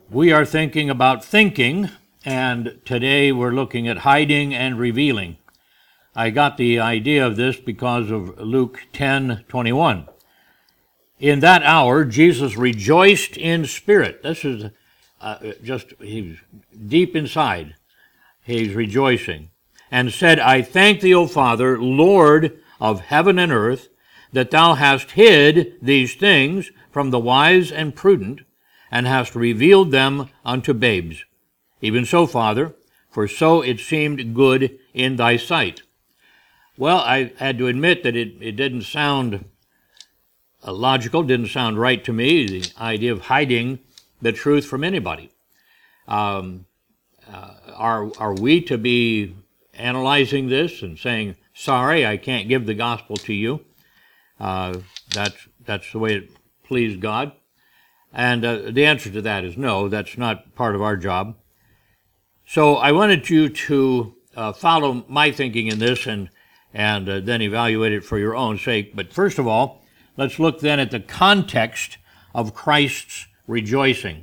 We are thinking about thinking, and today we're looking at hiding and revealing. I got the idea of this because of Luke 10:21. In that hour, Jesus rejoiced in spirit. This is he's deep inside. He's rejoicing. And said, I thank thee, O Father, Lord of heaven and earth, that thou hast hid these things from the wise and prudent, and hast revealed them unto babes. Even so, Father, for so it seemed good in thy sight. Well, I had to admit that it didn't sound logical, didn't sound right to me, the idea of hiding the truth from anybody. Are we to be analyzing this and saying, sorry, I can't give the gospel to you? That's the way it pleased God. And the answer to that is no, that's not part of our job. So I wanted you to follow my thinking in this and then evaluate it for your own sake. But first of all, let's look then at the context of Christ's rejoicing.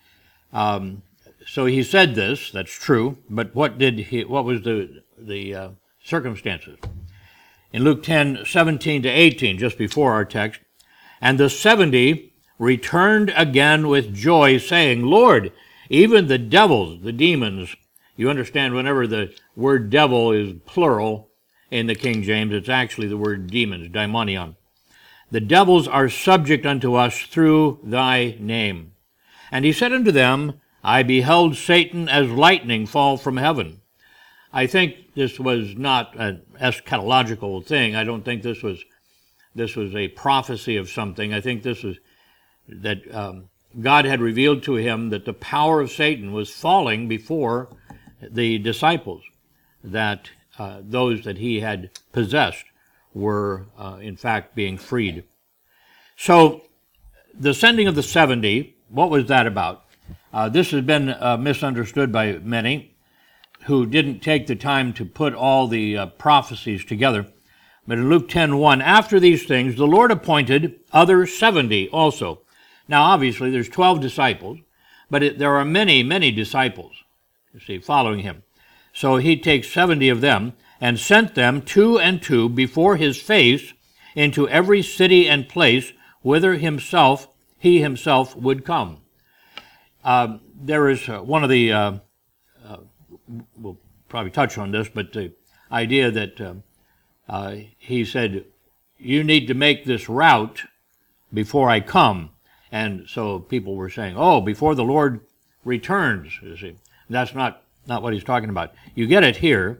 So he said this, that's true, but what was the circumstances? In Luke 10:17-18, just before our text, and the 70 returned again with joy, saying, Lord, even the devils, the demons, you understand whenever the word devil is plural in the King James, it's actually the word demons, daimonion. The devils are subject unto us through thy name. And he said unto them, I beheld Satan as lightning fall from heaven. I think this was not an eschatological thing. I don't think this was a prophecy of something. I think this was that God had revealed to him that the power of Satan was falling before the disciples, that those that he had possessed were in fact being freed. So the sending of the 70, what was that about? This has been misunderstood by many who didn't take the time to put all the prophecies together. But in Luke 10:1, after these things, the Lord appointed other 70 also. Now, obviously, there's 12 disciples, but there are many, many disciples, you see, following him. So he takes 70 of them and sent them 2 and 2 before his face into every city and place whither he himself would come. There is one of the, we'll probably touch on this, but the idea that he said, you need to make this route before I come. And so people were saying, oh, before the Lord returns, you see. That's not what he's talking about. You get it here.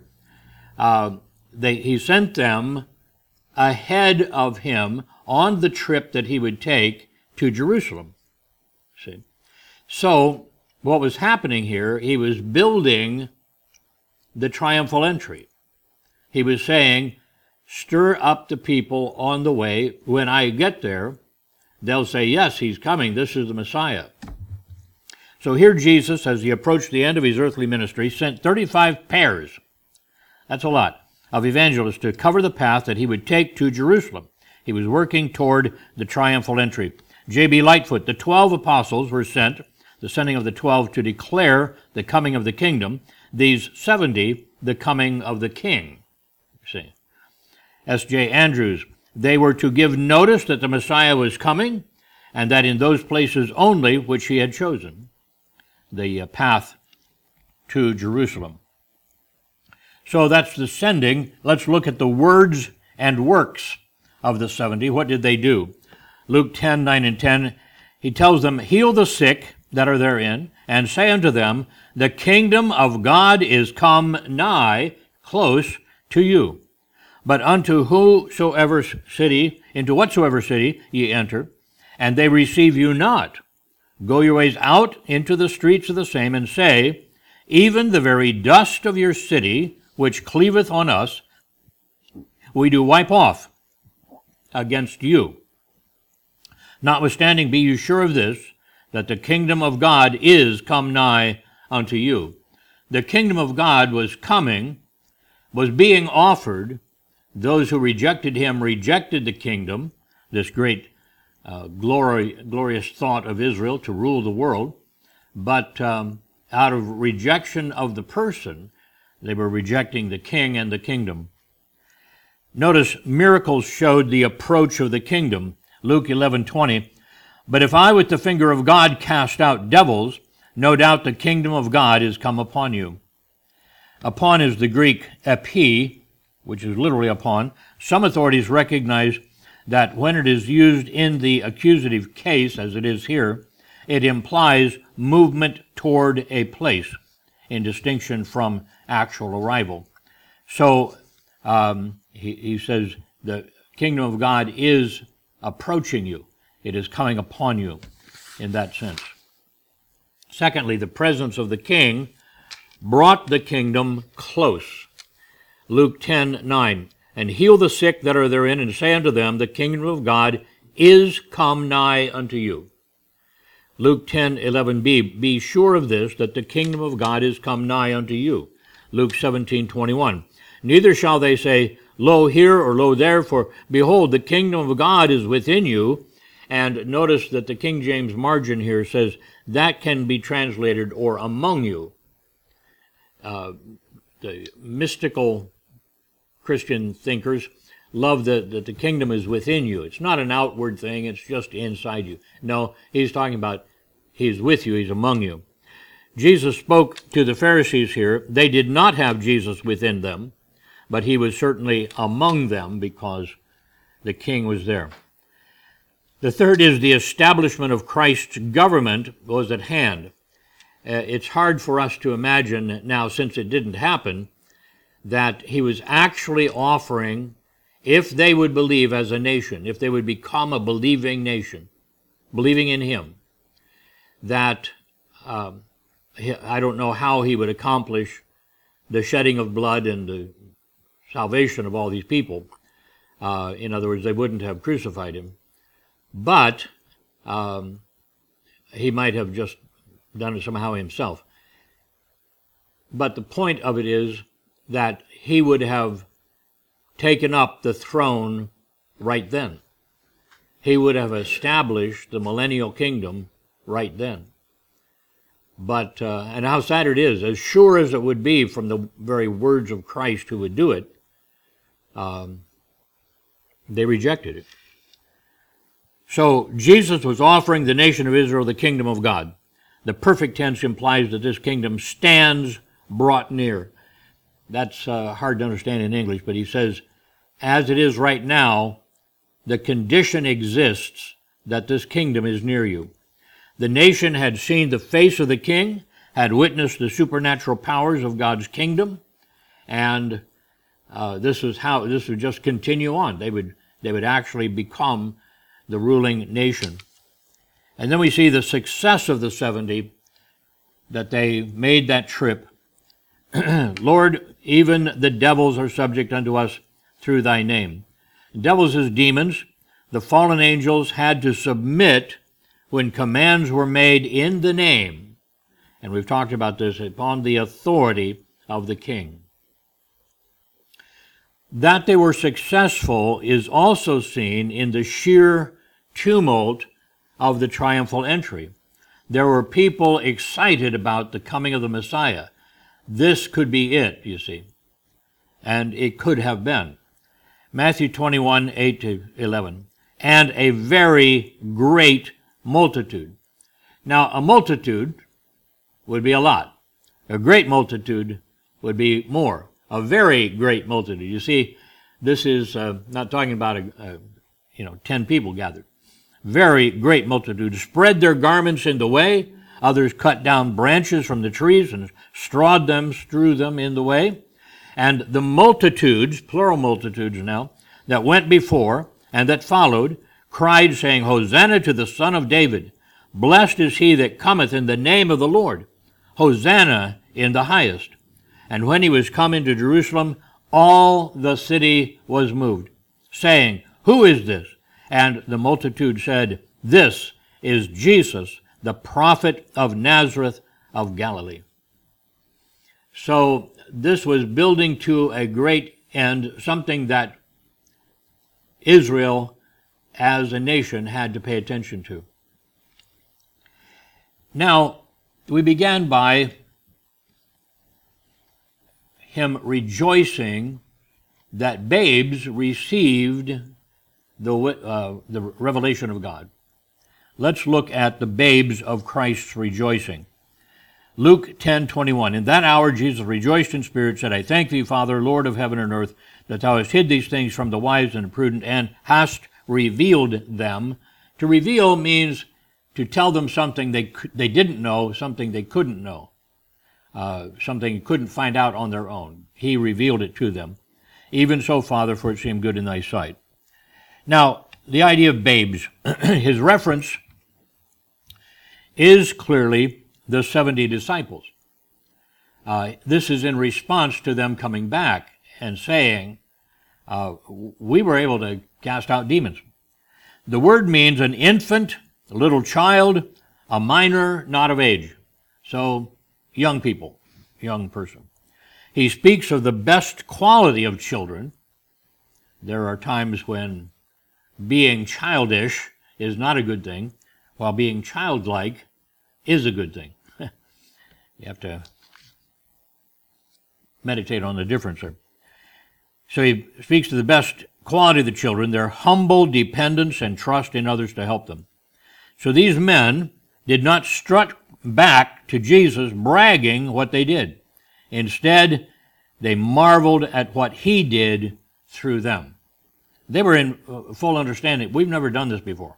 He sent them ahead of him on the trip that he would take to Jerusalem. See? So what was happening here, he was building the triumphal entry. He was saying, stir up the people on the way. When I get there, they'll say, yes, he's coming. This is the Messiah. So here Jesus, as he approached the end of his earthly ministry, sent 35 pairs, that's a lot, of evangelists to cover the path that he would take to Jerusalem. He was working toward the triumphal entry. J.B. Lightfoot, the 12 apostles were sent, the sending of the 12 to declare the coming of the kingdom, these 70, the coming of the king. You see. S.J. Andrews, they were to give notice that the Messiah was coming, and that in those places only which he had chosen, the path to Jerusalem. So that's the sending. Let's look at the words and works of the 70. What did they do? Luke 10:9 and 10, he tells them, heal the sick that are therein, and say unto them, the kingdom of God is come nigh, close to you. But unto whosoever city, into whatsoever city ye enter, and they receive you not, go your ways out into the streets of the same, and say, even the very dust of your city, which cleaveth on us, we do wipe off against you. Notwithstanding, be you sure of this, that the kingdom of God is come nigh unto you. The kingdom of God was coming, was being offered. Those who rejected him rejected the kingdom, this great glorious thought of Israel to rule the world. but out of rejection of the person, they were rejecting the king and the kingdom. Notice miracles showed the approach of the kingdom. Luke 11:20, but if I with the finger of God cast out devils, no doubt the kingdom of God is come upon you. Upon is the Greek epi, which is literally upon. Some authorities recognize that when it is used in the accusative case, as it is here, it implies movement toward a place, in distinction from actual arrival. So he says the kingdom of God is approaching you. It is coming upon you in that sense. Secondly, the presence of the king brought the kingdom close. Luke 10:9, and heal the sick that are therein, and say unto them, the kingdom of God is come nigh unto you. Luke 10:11b, be sure of this, that the kingdom of God is come nigh unto you. Luke 17:21, neither shall they say, lo here or lo there, for behold, the kingdom of God is within you. And notice that the King James margin here says that can be translated or among you. The mystical Christian thinkers love that the kingdom is within you. It's not an outward thing, it's just inside you. No, he's talking about he's with you, he's among you. Jesus spoke to the Pharisees here. They did not have Jesus within them, but he was certainly among them because the king was there. The third is the establishment of Christ's government was at hand. It's hard for us to imagine now, since it didn't happen, that he was actually offering, if they would believe as a nation, if they would become a believing nation, believing in him, that I don't know how he would accomplish the shedding of blood and the salvation of all these people. In other words, they wouldn't have crucified him. But he might have just done it somehow himself. But the point of it is that he would have taken up the throne right then. He would have established the millennial kingdom right then. But, and how sad it is, as sure as it would be from the very words of Christ who would do it, they rejected it. So Jesus was offering the nation of Israel the kingdom of God. The perfect tense implies that this kingdom stands brought near. That's hard to understand in English, but he says, as it is right now, the condition exists that this kingdom is near you. The nation had seen the face of the king, had witnessed the supernatural powers of God's kingdom, and this would just continue on. They would actually become the ruling nation. And then we see the success of the 70, that they made that trip. Lord, even the devils are subject unto us through thy name. Devils as demons, the fallen angels had to submit when commands were made in the name, and we've talked about this, upon the authority of the king. That they were successful is also seen in the sheer tumult of the triumphal entry. There were people excited about the coming of the Messiah. This could be it, you see, and it could have been. Matthew 21, 8-11, and a very great multitude. Now, a multitude would be a lot. A great multitude would be more. A very great multitude. You see, this is not talking about 10 people gathered. Very great multitude spread their garments in the way. Others cut down branches from the trees and strew them in the way. And the multitudes, plural multitudes now, that went before and that followed, cried, saying, Hosanna to the Son of David. Blessed is he that cometh in the name of the Lord. Hosanna in the highest. And when he was come into Jerusalem, all the city was moved, saying, Who is this? And the multitude said, This is Jesus, the prophet of Nazareth of Galilee. So this was building to a great end, something that Israel as a nation had to pay attention to. Now, we began by him rejoicing that babes received the revelation of God. Let's look at the babes of Christ's rejoicing. Luke 10:21. In that hour Jesus rejoiced in spirit, said, I thank thee, Father, Lord of heaven and earth, that thou hast hid these things from the wise and prudent, and hast revealed them. To reveal means to tell them something they didn't know, something they couldn't know, something they couldn't find out on their own. He revealed it to them. Even so, Father, for it seemed good in thy sight. Now, the idea of babes, his reference is clearly the 70 disciples. This is in response to them coming back and saying, we were able to cast out demons. The word means an infant, a little child, a minor, not of age. So, young people, young person. He speaks of the best quality of children. There are times when being childish is not a good thing, while being childlike is a good thing. You have to meditate on the difference there. So he speaks to the best quality of the children, their humble dependence and trust in others to help them. So these men did not strut back to Jesus bragging what they did. Instead, they marveled at what he did through them. They were in full understanding. We've never done this before.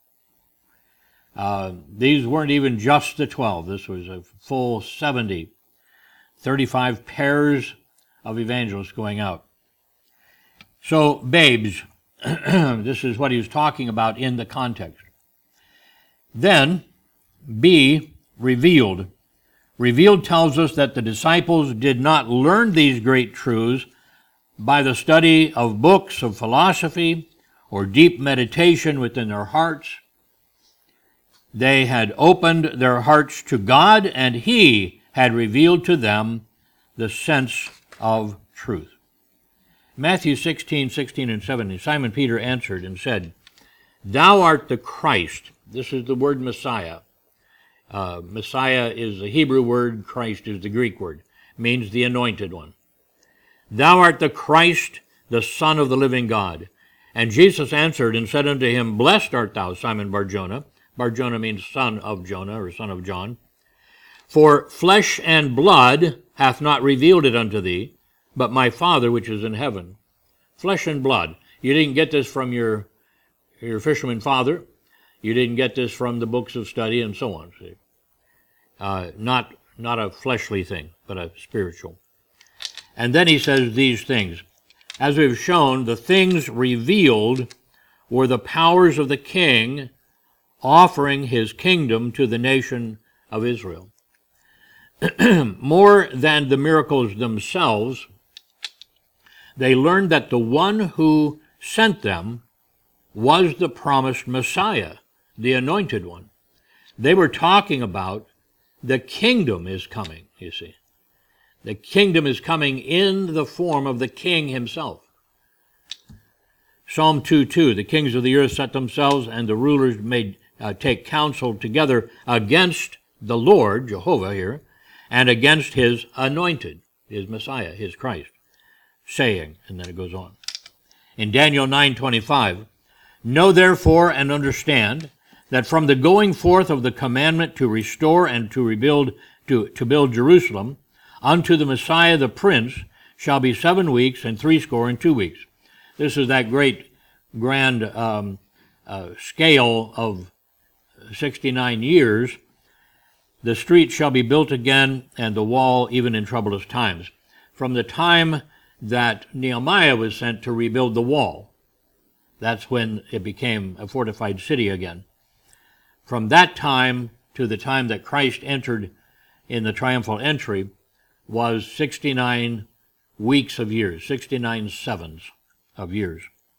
These weren't even just the 12. This was a full 70, 35 pairs of evangelists going out. So, babes, this is what he was talking about in the context. Then, B, revealed. Revealed tells us that the disciples did not learn these great truths by the study of books of philosophy or deep meditation within their hearts. They had opened their hearts to God, and he had revealed to them the sense of truth. Matthew 16:16 and 17, Simon Peter answered and said, Thou art the Christ. This is the word Messiah. Messiah is the Hebrew word, Christ is the Greek word, means the anointed one. Thou art the Christ, the Son of the living God. And Jesus answered and said unto him, Blessed art thou, Simon Bar-Jonah. Bar-Jonah means son of Jonah, or son of John. For flesh and blood hath not revealed it unto thee, but my Father which is in heaven. Flesh and blood. You didn't get this from your fisherman father. You didn't get this from the books of study and so on. See? Not a fleshly thing, but a spiritual. And then he says these things. As we've shown, the things revealed were the powers of the king offering his kingdom to the nation of Israel. More than the miracles themselves, they learned that the one who sent them was the promised Messiah, the anointed one. They were talking about the kingdom is coming, you see. The kingdom is coming in the form of the king himself. Psalm 2:2, the kings of the earth set themselves, and the rulers made take counsel together against the Lord, Jehovah here, and against his anointed, his Messiah, his Christ, saying, and then it goes on. In Daniel 9:25, know therefore and understand that from the going forth of the commandment to restore and to rebuild, to build Jerusalem, unto the Messiah the Prince shall be 7 weeks and 62 weeks. This is that great grand scale of 69 years. The street shall be built again, and the wall even in troublous times. From the time that Nehemiah was sent to rebuild the wall, that's when it became a fortified city again. From that time to the time that Christ entered in the triumphal entry was 69 weeks of years, 69 sevens of years.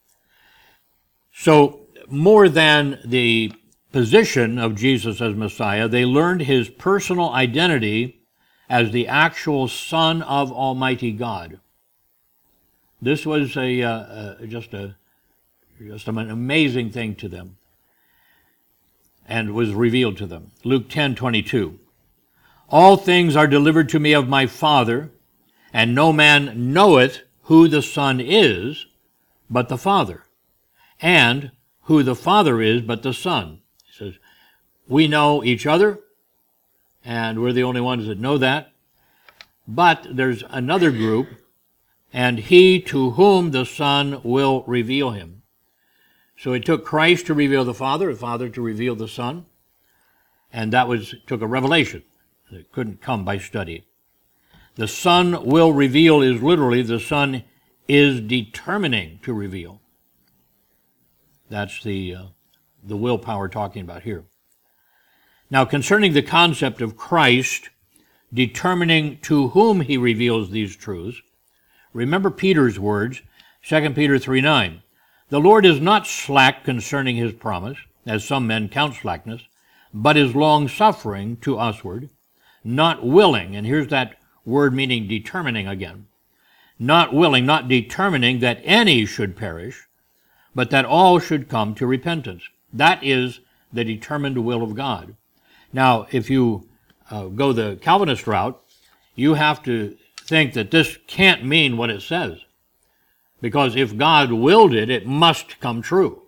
So more than the position of Jesus as Messiah, they learned his personal identity as the actual Son of Almighty God. This was just an amazing thing to them, and was revealed to them. Luke 10:22. All things are delivered to me of my Father, and no man knoweth who the Son is, but the Father, and who the Father is, but the Son. He says, we know each other, and we're the only ones that know that. But there's another group, and he to whom the Son will reveal him. So it took Christ to reveal the Father to reveal the Son, and that took a revelation. It couldn't come by study. The Son will reveal is literally the Son is determining to reveal. That's the willpower talking about here. Now, concerning the concept of Christ determining to whom he reveals these truths, remember Peter's words, 2 Peter 3:9. The Lord is not slack concerning his promise, as some men count slackness, but is long-suffering to usward, not willing, and here's that word meaning determining again, not willing, not determining that any should perish, but that all should come to repentance. That is the determined will of God. Now, if you go the Calvinist route, you have to think that this can't mean what it says. Because if God willed it, it must come true.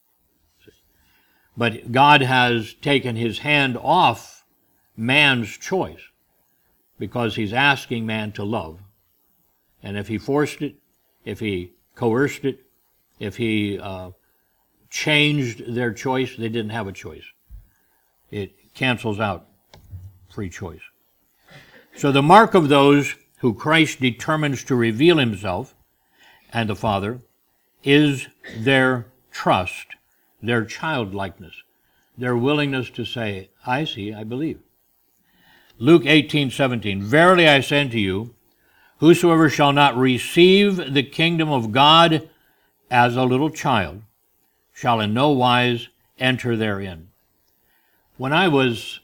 But God has taken his hand off man's choice because he's asking man to love. And if he forced it, if he coerced it, if he changed their choice, they didn't have a choice. It cancels out free choice. So the mark of those who Christ determines to reveal himself and the Father is their trust, their childlikeness, their willingness to say, I see, I believe. Luke 18:17, Verily I say unto you, whosoever shall not receive the kingdom of God as a little child shall in no wise enter therein. When I was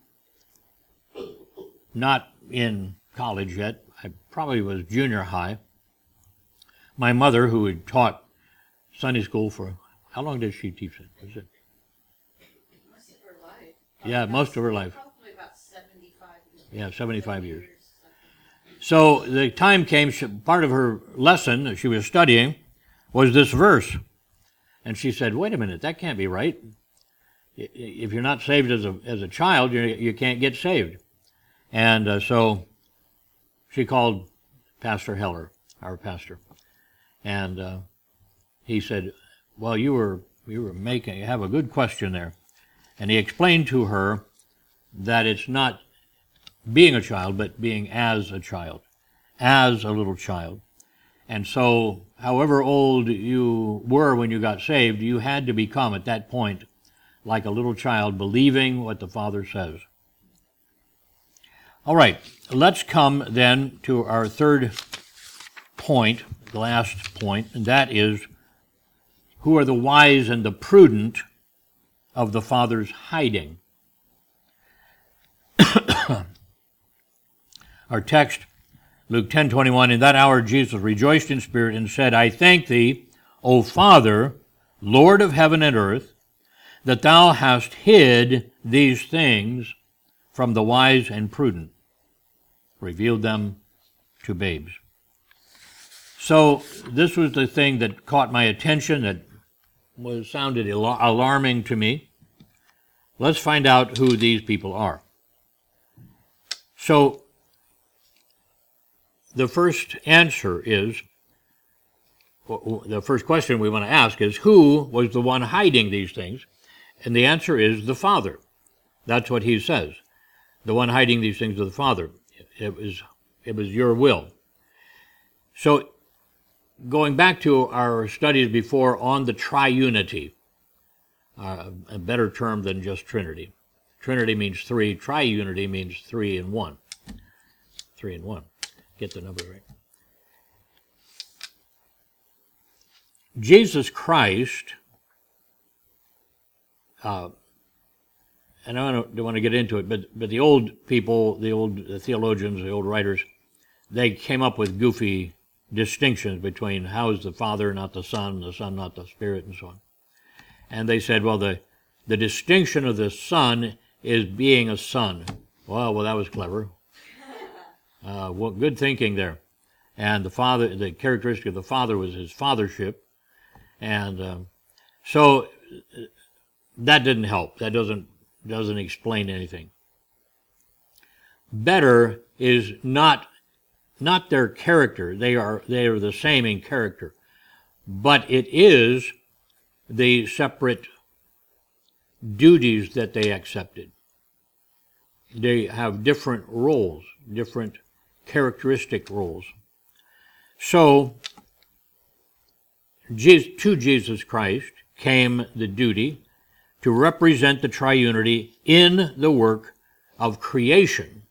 not in college yet, I probably was junior high, my mother, who had taught Sunday school for, how long did she teach it? Was it? Most of her life. Yeah, most of her life. Probably about 75 years. Yeah, 75 years. So the time came, part of her lesson that she was studying was this verse. And she said, wait a minute, that can't be right. If you're not saved as a child, you can't get saved. And so she called Pastor Heller, our pastor. And he said, well, you have a good question there. And he explained to her that it's not being a child, but being as a child, as a little child. And so, however old you were when you got saved, you had to become, at that point, like a little child, believing what the Father says. All right, let's come then to our third point, the last point, and that is, who are the wise and the prudent of the Father's hiding? Our text, Luke 10:21, in that hour Jesus rejoiced in spirit and said, I thank thee, O Father, Lord of heaven and earth, that thou hast hid these things from the wise and prudent, revealed them to babes. So this was the thing that caught my attention, that sounded alarming to me. Let's find out who these people are. So the first answer is, the first question we want to ask is, who was the one hiding these things? And the answer is the Father. That's what he says. The one hiding these things is the Father. It was your will. So going back to our studies before on the triunity, a better term than just Trinity. Trinity means three. Triunity means 3 in 1. 3 in 1. Get the number right. Jesus Christ, and I don't want to get into it, but the old people, the theologians, the old writers, they came up with goofy distinctions between how is the Father not the Son not the Spirit, and so on. And they said, well, the distinction of the Son is being a son, Well, that was clever. Well, good thinking there. And the characteristic of the Father was his fathership. And so that didn't help. That doesn't explain anything. Better is not their character. They are the same in character. But it is the separate duties that they accepted. They have different roles, different characteristic roles. So, to Jesus Christ came the duty to represent the triunity in the work of creation.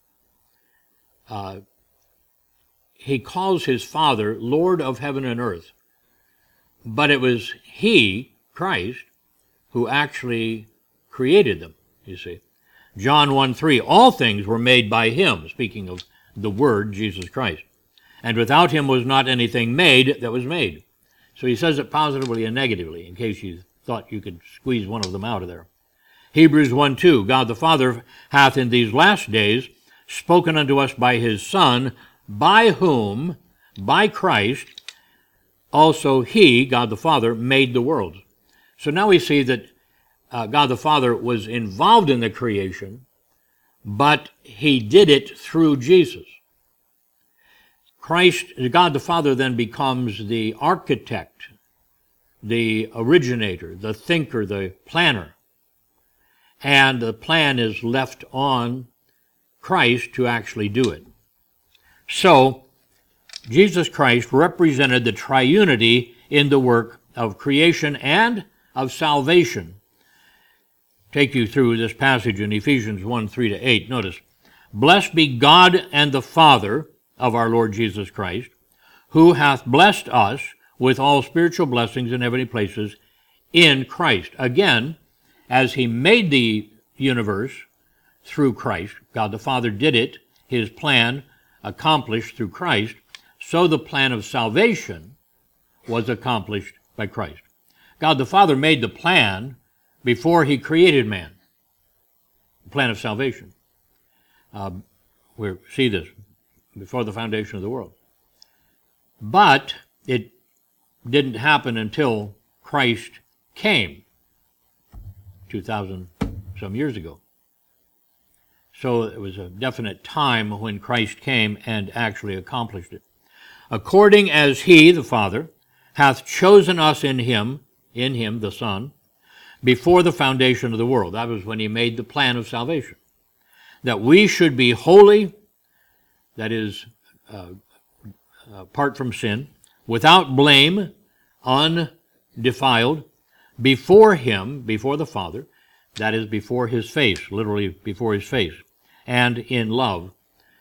He calls his Father Lord of heaven and earth, but it was he, Christ, who actually created them, you see. John 1:3, all things were made by him, speaking of the Word, Jesus Christ. And without him was not anything made that was made. So he says it positively and negatively, in case you thought you could squeeze one of them out of there. Hebrews 1:2, God the Father hath in these last days spoken unto us by his Son, by whom, by Christ, also he, God the Father, made the world. So now we see that God the Father was involved in the creation, but he did it through Jesus. Christ, God the Father, then becomes the architect, the originator, the thinker, the planner. And the plan is left on Christ to actually do it. So, Jesus Christ represented the triunity in the work of creation and of salvation. Take you through this passage in Ephesians 1:3-8. Notice, blessed be God and the Father of our Lord Jesus Christ, who hath blessed us with all spiritual blessings in heavenly places in Christ. Again, as he made the universe through Christ, God the Father did it, his plan accomplished through Christ, so the plan of salvation was accomplished by Christ. God the Father made the plan before he created man, the plan of salvation. We see this before the foundation of the world. But it didn't happen until Christ came 2,000 some years ago. So it was a definite time when Christ came and actually accomplished it. According as he, the Father, hath chosen us in him, the Son, before the foundation of the world. That was when he made the plan of salvation. That we should be holy, that is, apart from sin, without blame, undefiled, before him, before the Father, that is, before his face, literally before his face, and in love.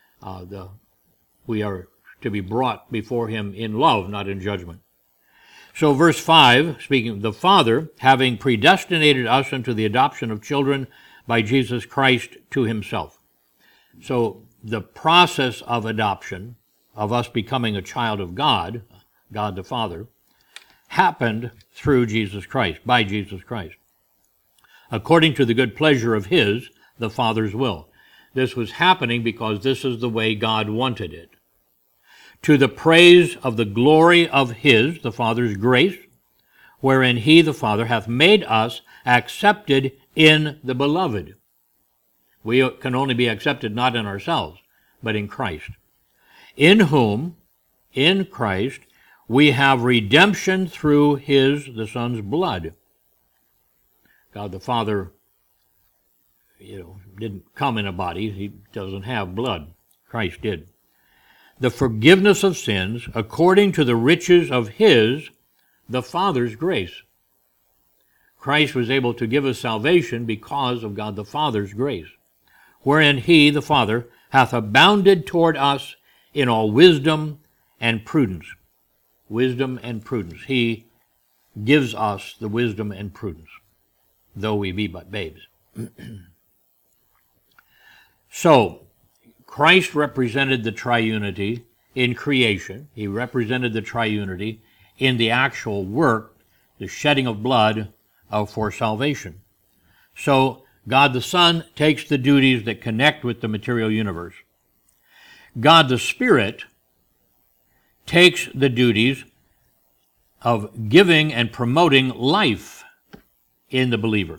We are to be brought before him in love, not in judgment. So verse 5, speaking of the Father, having predestinated us unto the adoption of children by Jesus Christ to himself. So the process of adoption, of us becoming a child of God, God the Father, happened through Jesus Christ, by Jesus Christ, according to the good pleasure of his, the Father's will. This was happening because this is the way God wanted it. To the praise of the glory of his, the Father's grace, wherein he, the Father, hath made us accepted in the Beloved. We can only be accepted not in ourselves, but in Christ. In whom, in Christ, we have redemption through his, the Son's blood. God the Father, didn't come in a body. He doesn't have blood. Christ did. The forgiveness of sins according to the riches of his, the Father's grace. Christ was able to give us salvation because of God the Father's grace, wherein he, the Father, hath abounded toward us in all wisdom and prudence. Wisdom and prudence. He gives us the wisdom and prudence, though we be but babes. So, Christ represented the triunity in creation. He represented the triunity in the actual work, the shedding of blood for salvation. So, God the Son takes the duties that connect with the material universe. God the Spirit takes the duties of giving and promoting life in the believer.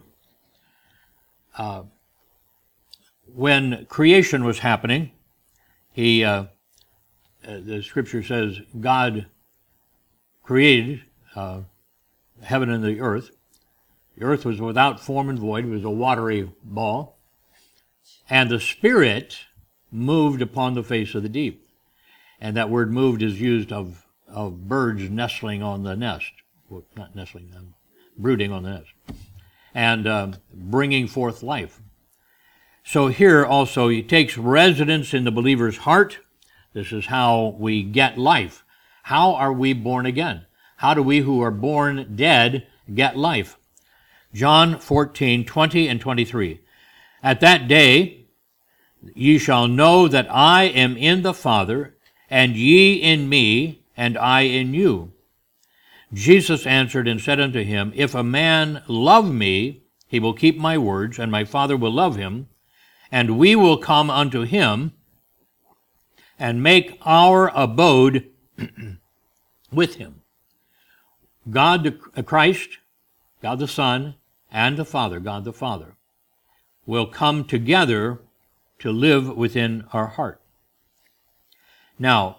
When creation was happening, the Scripture says God created heaven and the earth. The earth was without form and void. It was a watery ball. And the Spirit moved upon the face of the deep. And that word moved is used of birds nestling on the nest. Well, not nestling, brooding on the nest. And bringing forth life. So here also, he takes residence in the believer's heart. This is how we get life. How are we born again? How do we who are born dead get life? John 14:20 and 23. At that day ye shall know that I am in the Father, and ye in me, and I in you. Jesus answered and said unto him, If a man love me, he will keep my words, and my Father will love him, and we will come unto him, and make our abode with him. God the Christ, God the Son, and the Father, God the Father, will come together to live within our heart. Now,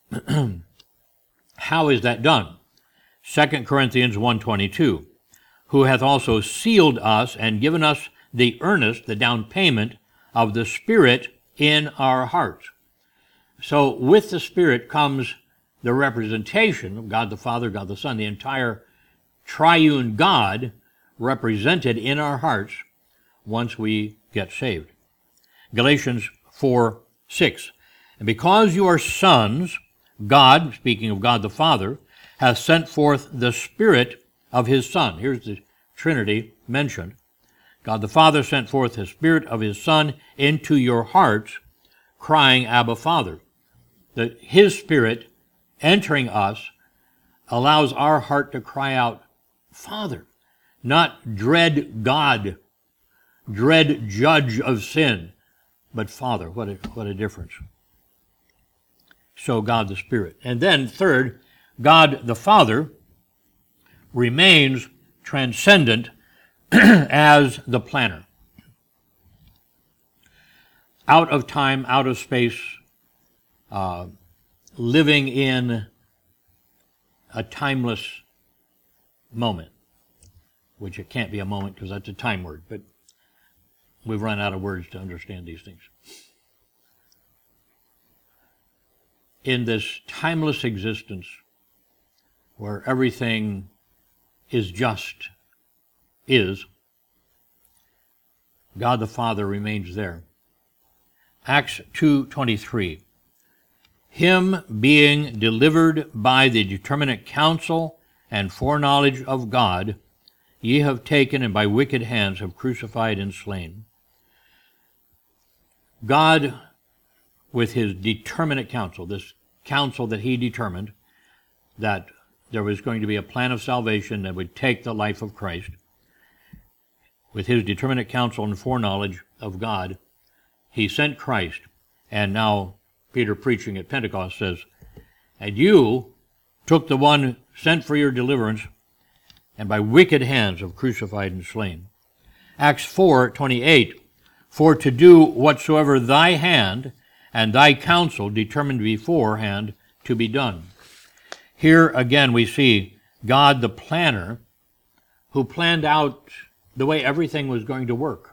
how is that done? 2 Corinthians 1:22, who hath also sealed us and given us the earnest, the down payment of the Spirit in our hearts. So with the Spirit comes the representation of God the Father, God the Son, the entire triune God represented in our hearts once we get saved. Galatians 4:6. And because you are sons, God, speaking of God the Father, hath sent forth the Spirit of his Son. Here's the Trinity mentioned. God the Father sent forth the Spirit of his Son into your hearts, crying, Abba, Father. That his Spirit entering us allows our heart to cry out, Father, not dread God, dread judge of sin, but Father. What a difference. So God the Spirit. And then third, God the Father remains transcendent as the planner. Out of time, out of space, living in a timeless moment, which it can't be a moment because that's a time word, but we've run out of words to understand these things. In this timeless existence where everything is just is, God the Father remains there. Acts 2:23. Him being delivered by the determinate counsel and foreknowledge of God, ye have taken and by wicked hands have crucified and slain. God, with his determinate counsel, this counsel that he determined, that there was going to be a plan of salvation that would take the life of Christ, with his determinate counsel and foreknowledge of God, he sent Christ. And now Peter, preaching at Pentecost, says, and you took the one sent for your deliverance, and by wicked hands have crucified and slain. Acts 4:28, for to do whatsoever thy hand and thy counsel determined beforehand to be done. Here again we see God the planner, who planned out the way everything was going to work.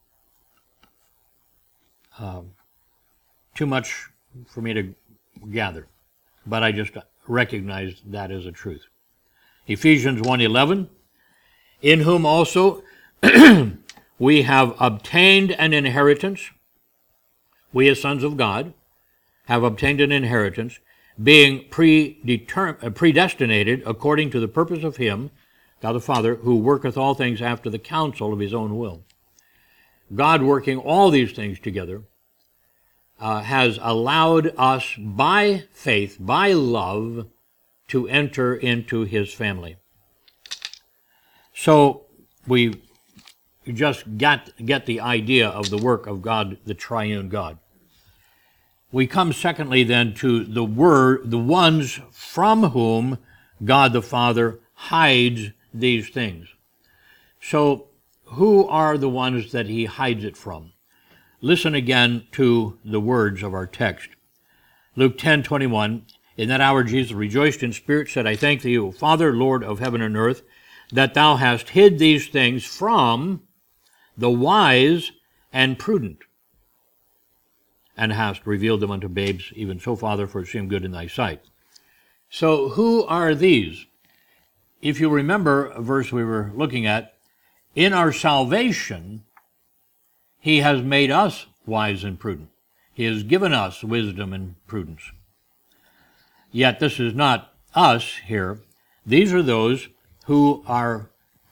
Too much for me to gather, but I just recognize that as a truth. Ephesians 1:11, in whom also we have obtained an inheritance. We as sons of God have obtained an inheritance, being predestinated according to the purpose of him, God the Father, who worketh all things after the counsel of his own will. God, working all these things together, has allowed us by faith, by love, to enter into his family. So we just get the idea of the work of God, the triune God. We come secondly then to the ones from whom God the Father hides these things. So who are the ones that he hides it from? Listen again to the words of our text. Luke 10:21, in that hour Jesus rejoiced in spirit, said, I thank thee, O Father, Lord of heaven and earth, that thou hast hid these things from the wise and prudent, and hast revealed them unto babes, even so, Father, for it seemed good in thy sight. So who are these? If you remember a verse we were looking at, in our salvation, he has made us wise and prudent. He has given us wisdom and prudence. Yet this is not us here. These are those who are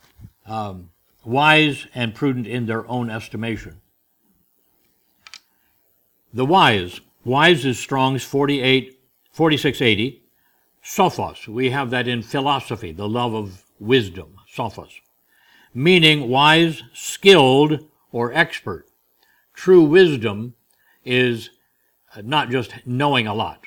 wise and prudent in their own estimation. The wise is Strong's 4680, sophos. We have that in philosophy, the love of wisdom, sophos, meaning wise, skilled, or expert. True wisdom is not just knowing a lot,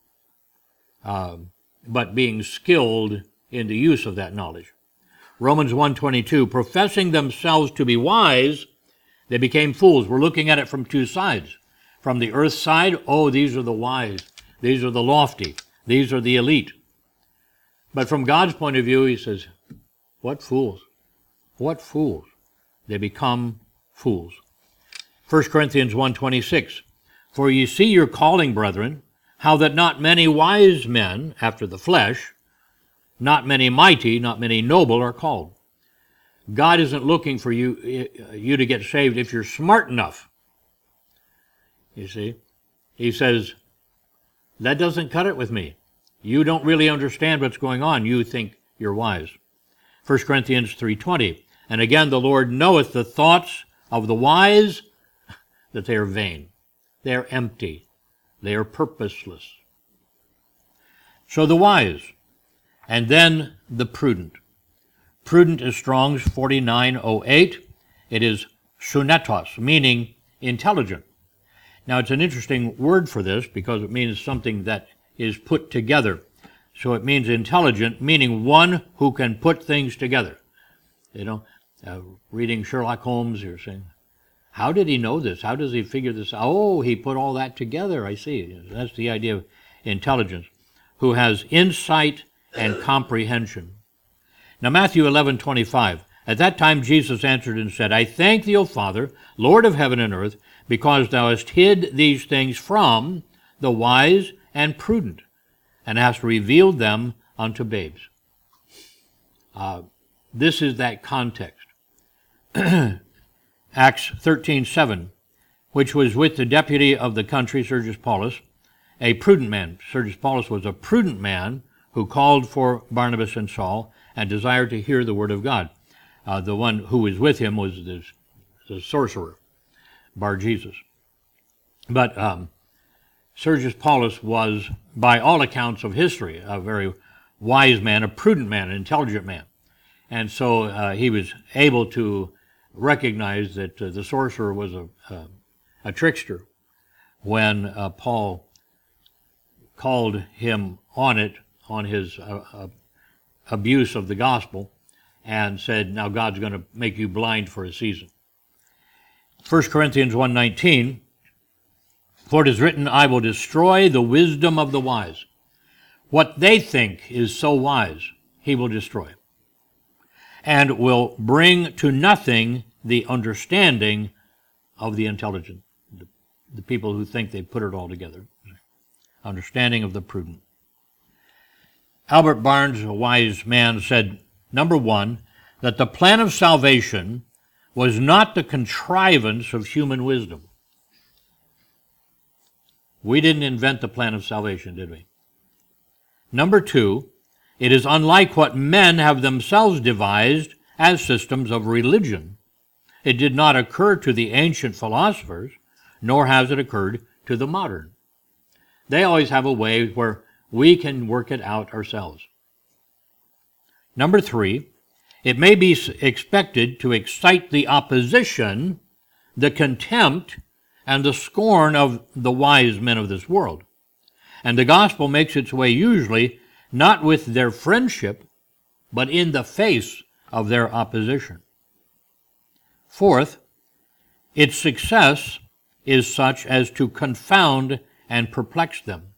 but being skilled in the use of that knowledge. Romans 1:22, professing themselves to be wise, they became fools. We're looking at it from two sides. From the earth side, oh, these are the wise, these are the lofty, these are the elite. But from God's point of view, he says, what fools? What fools? They become fools. 1 Corinthians 1:26, for ye see your calling, brethren, how that not many wise men after the flesh, not many mighty, not many noble are called. God isn't looking for you to get saved if you're smart enough. You see? He says, that doesn't cut it with me. You don't really understand what's going on. You think you're wise. 1 Corinthians 3:20, and again the Lord knoweth the thoughts of the wise, that they are vain. They are empty. They are purposeless. So the wise, and then the prudent. Prudent is Strong's 4908. It is sunetos, meaning intelligent. Now it's an interesting word for this because it means something that is put together. So it means intelligent, meaning one who can put things together. Reading Sherlock Holmes, you're saying, how did he know this? How does he figure this out? Oh, he put all that together, I see. That's the idea of intelligence, who has insight and comprehension. Now Matthew 11:25, at that time Jesus answered and said, I thank thee, O Father, Lord of heaven and earth, because thou hast hid these things from the wise and prudent, and hast revealed them unto babes. This is that context. Acts 13:7, which was with the deputy of the country, Sergius Paulus, a prudent man. Sergius Paulus was a prudent man who called for Barnabas and Saul and desired to hear the word of God. The one who was with him was the sorcerer, Bar-Jesus. But Sergius Paulus was, by all accounts of history, a very wise man, a prudent man, an intelligent man. And so he was able to recognize that the sorcerer was a trickster when Paul called him on his abuse of the gospel, and said, now God's going to make you blind for a season. 1 Corinthians 1:19, for it is written, I will destroy the wisdom of the wise. What they think is so wise, he will destroy, and will bring to nothing the understanding of the intelligent, the people who think they put it all together. Understanding of the prudent. Albert Barnes, a wise man, said, number one, that the plan of salvation was not the contrivance of human wisdom. We didn't invent the plan of salvation, did we? Number two, it is unlike what men have themselves devised as systems of religion. It did not occur to the ancient philosophers, nor has it occurred to the modern. They always have a way where we can work it out ourselves. Number three, It may be expected to excite the opposition, the contempt, and the scorn of the wise men of this world. And the gospel makes its way usually not with their friendship, but in the face of their opposition. Fourth, its success is such as to confound and perplex them.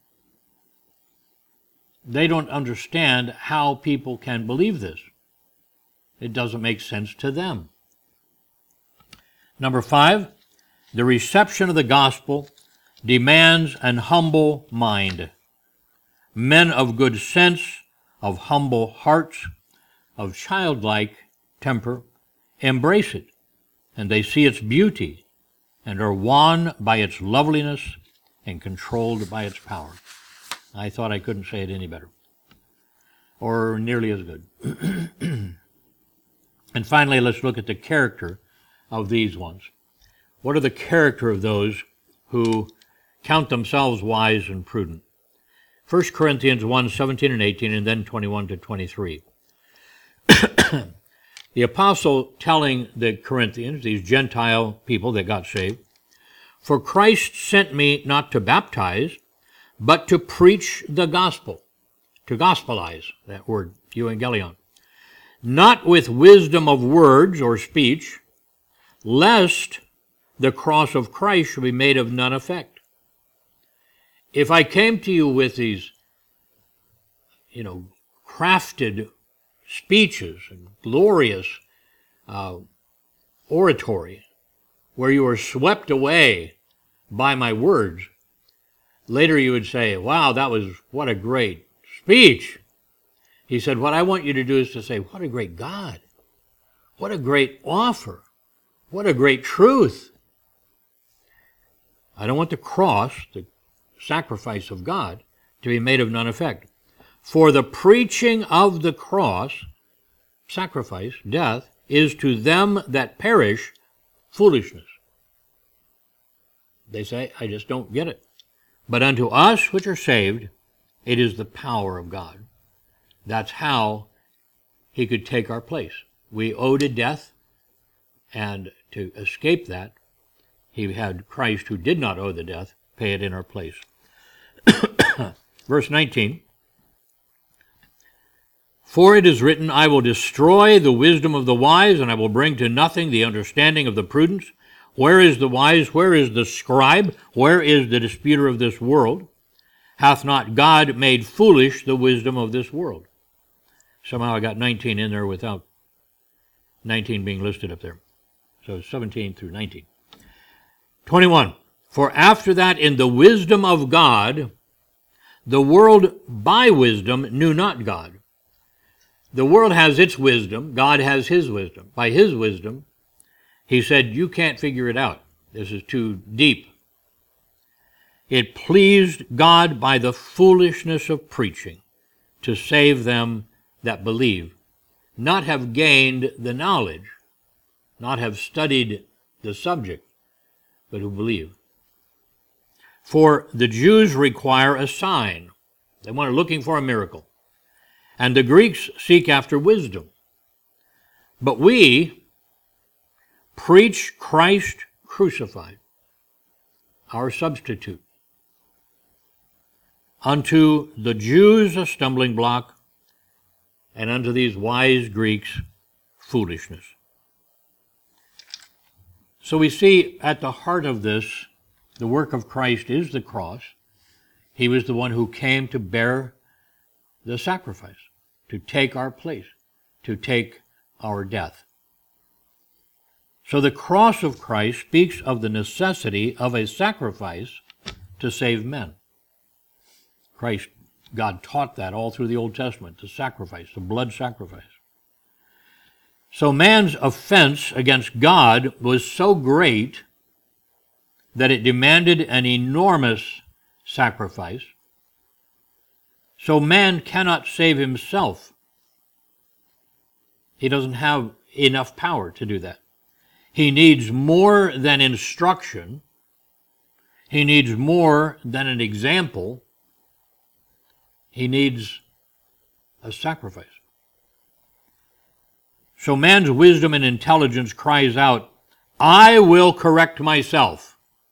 They don't understand how people can believe this. It doesn't make sense to them. Number 5, the reception of the gospel demands an humble mind. Men of good sense, of humble hearts, of childlike temper, embrace it, and they see its beauty, and are won by its loveliness and controlled by its power. I thought I couldn't say it any better, or nearly as good. And finally, let's look at the character of these ones. What are the character of those who count themselves wise and prudent? 1 Corinthians 1, 17 and 18, and then 21 to 23. The apostle telling the Corinthians, these Gentile people that got saved, "For Christ sent me not to baptize, but to preach the gospel," to gospelize, that word, euangelion, "not with wisdom of words or speech, lest the cross of Christ should be made of none effect." If I came to you with these, crafted speeches and glorious oratory, where you were swept away by my words, later you would say, "Wow, what a great speech." He said, what I want you to do is to say, what a great God. What a great offer. What a great truth. I don't want the cross, the sacrifice of God, to be made of none effect. For the preaching of the cross, sacrifice, death, is to them that perish foolishness. They say, I just don't get it. But unto us which are saved, it is the power of God. That's how he could take our place. We owed a death, and to escape that, he had Christ, who did not owe the death, pay it in our place. Verse 19, "For it is written, I will destroy the wisdom of the wise, and I will bring to nothing the understanding of the prudent. Where is the wise? Where is the scribe? Where is the disputer of this world? Hath not God made foolish the wisdom of this world?" Somehow I got 19 in there without 19 being listed up there. So 17 through 19. 21, "For after that in the wisdom of God, the world by wisdom knew not God." The world has its wisdom. God has his wisdom. By his wisdom, he said, you can't figure it out. This is too deep. "It pleased God by the foolishness of preaching to save them that believe, not have gained the knowledge, not have studied the subject, but who believe. For the Jews require a sign. They are looking for a miracle. And the Greeks seek after wisdom. But we preach Christ crucified, our substitute. Unto the Jews a stumbling block, and unto these wise Greeks foolishness. So we see at the heart of this, the work of Christ is the cross. He was the one who came to bear the sacrifice, to take our place, to take our death. So the cross of Christ speaks of the necessity of a sacrifice to save men. God taught that all through the Old Testament, the sacrifice, the blood sacrifice. So man's offense against God was so great that it demanded an enormous sacrifice. So man cannot save himself. He doesn't have enough power to do that. He needs more than instruction. He needs more than an example. He needs a sacrifice. So man's wisdom and intelligence cries out, I will correct myself.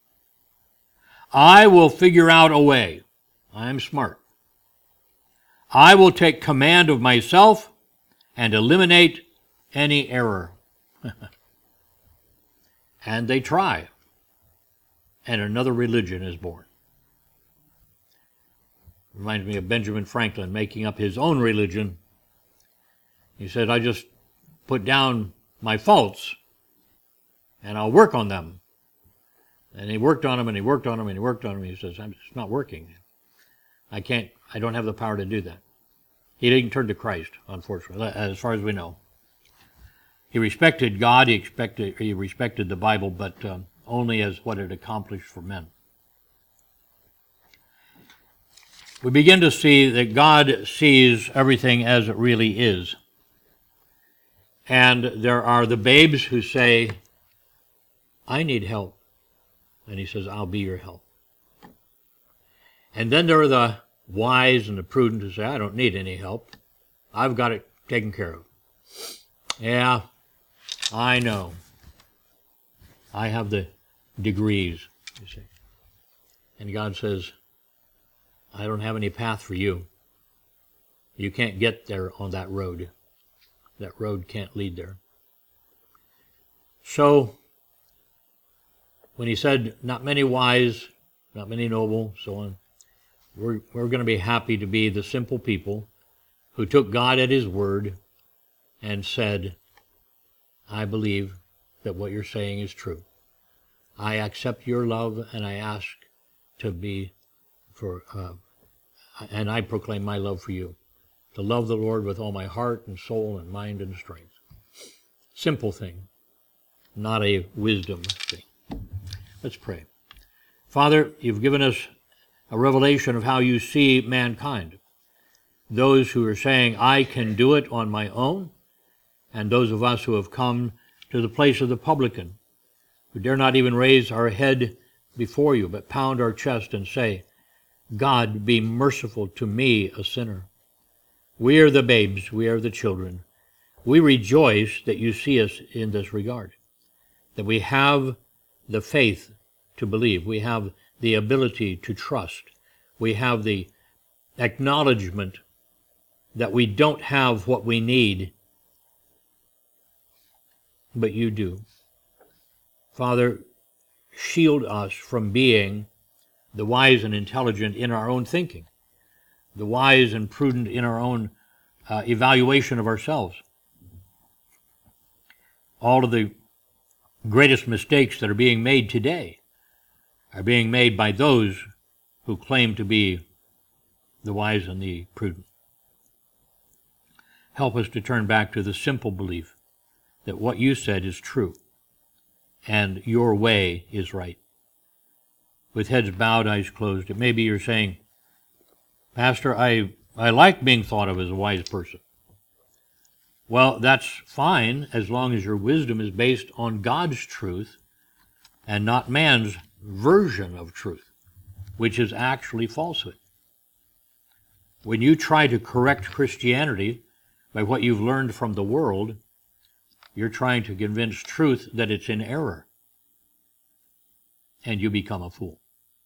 I will figure out a way. I'm smart. I will take command of myself and eliminate any error. And they try. And another religion is born. Reminds me of Benjamin Franklin making up his own religion. He said, I just put down my faults and I'll work on them. And he worked on them and he worked on them and he worked on them. He says, it's not working. I don't have the power to do that. He didn't turn to Christ, unfortunately, as far as we know. He respected God, he respected the Bible, but only as what it accomplished for men. We begin to see that God sees everything as it really is. And there are the babes who say, I need help. And he says, I'll be your help. And then there are the wise and the prudent who say, I don't need any help. I've got it taken care of. Yeah, I know. I have the degrees, you see. And God says, I don't have any path for you. You can't get there on that road. That road can't lead there. So, when he said, not many wise, not many noble, so on, we're going to be happy to be the simple people who took God at his word and said, I believe that what you're saying is true. I accept your love and I ask to be and I proclaim my love for you. To love the Lord with all my heart and soul and mind and strength. Simple thing, not a wisdom thing. Let's pray. Father, you've given us a revelation of how you see mankind. Those who are saying, I can do it on my own, and those of us who have come to the place of the publican, who dare not even raise our head before you, but pound our chest and say, God, be merciful to me, a sinner. We are the babes, we are the children. We rejoice that you see us in this regard, that we have the faith to believe, we have the ability to trust, we have the acknowledgement that we don't have what we need, but you do. Father, shield us from being the wise and intelligent in our own thinking, the wise and prudent in our own evaluation of ourselves. All of the greatest mistakes that are being made today are being made by those who claim to be the wise and the prudent. Help us to turn back to the simple belief that what you said is true and your way is right. With heads bowed, eyes closed, it may be you're saying, Pastor, I like being thought of as a wise person. Well, that's fine as long as your wisdom is based on God's truth and not man's version of truth, which is actually falsehood. When you try to correct Christianity by what you've learned from the world, you're trying to convince truth that it's in error, and you become a fool.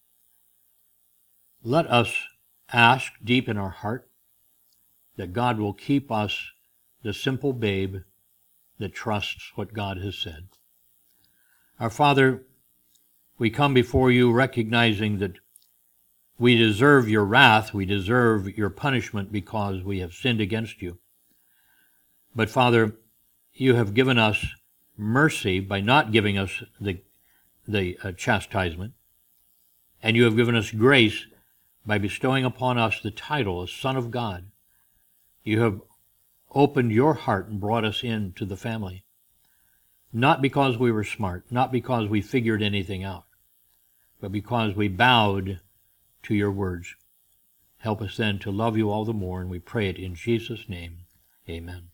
Let us ask deep in our heart that God will keep us the simple babe that trusts what God has said. Our Father, we come before you recognizing that we deserve your wrath, we deserve your punishment because we have sinned against you. But Father, you have given us mercy by not giving us the chastisement, and you have given us grace by bestowing upon us the title of Son of God. You have opened your heart and brought us into the family, not because we were smart, not because we figured anything out, but because we bowed to your words. Help us then to love you all the more, and we pray it in Jesus' name. Amen.